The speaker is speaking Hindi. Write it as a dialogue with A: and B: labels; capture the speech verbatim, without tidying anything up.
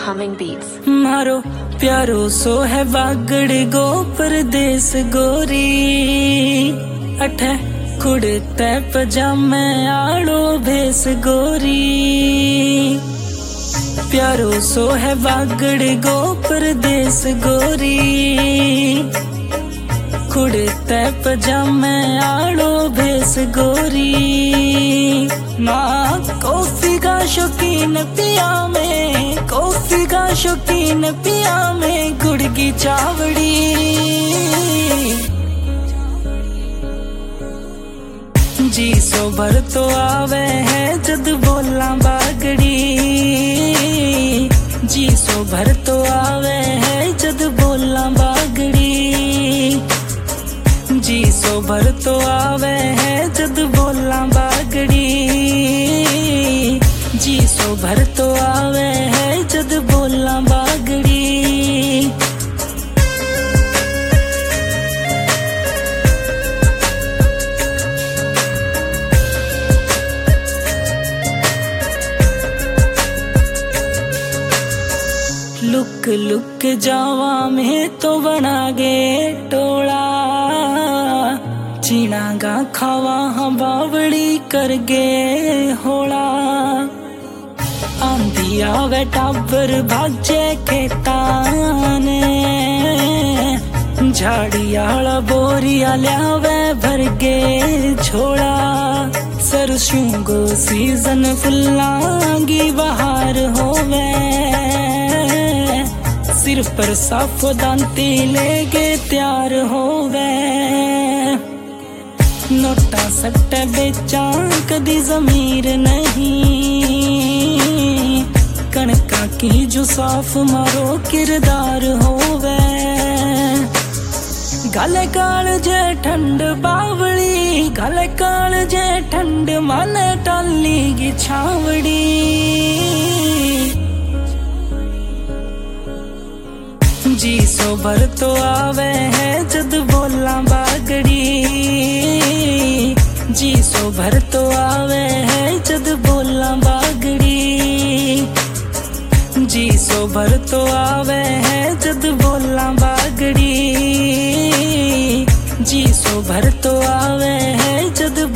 A: Humming Beats.
B: मारो प्यारो सो है बागड़ गो परदेस गोरी अठे कुड़ते पजामे आड़ो भेस गोरी प्यारो सो है बागड़ गो परदेस गोरी कुड़ते पजामे आड़ो भेस गोरी माँ कॉफी का शौकीन पिया में कॉफी का शौकीन पिया में गुड़ की चावड़ी जी सो भर तो आवे है जद बोला बागड़ी जी सो भर तो आवे है जद बोला बागड़ी जी सो भर तो आवे है जद बोला बागड़ी जी सो भर तो आवे है जद बोला बागड़ी लुक लुक जावा में तो बना गे टोला चीनागा खावा हम बावड़ी कर गे होड़ा आंधी आवे टाबर भाजे खेताने झाड़ियाला बोरिया ल्यावे भर गे छोड़ा सरसों गो सीजन फुल्लांगी बहार होवे सिर पर साफो दांती लेगे त्यार होवे नोटा सट्टे बेचा कदी जमीर नहीं कणका की जो साफ मारो किरदार होवे गले काल जे ठंड बावड़ी गले काल जे ठंड मन टाली की छावड़ी जी सो भर तो आवे है जद बोला बागड़ी जी सो भर तो आवे है जद बोला बागड़ी जी सो भर तो आवे है जद बोला बागड़ी जी सो भर तो आवे है जद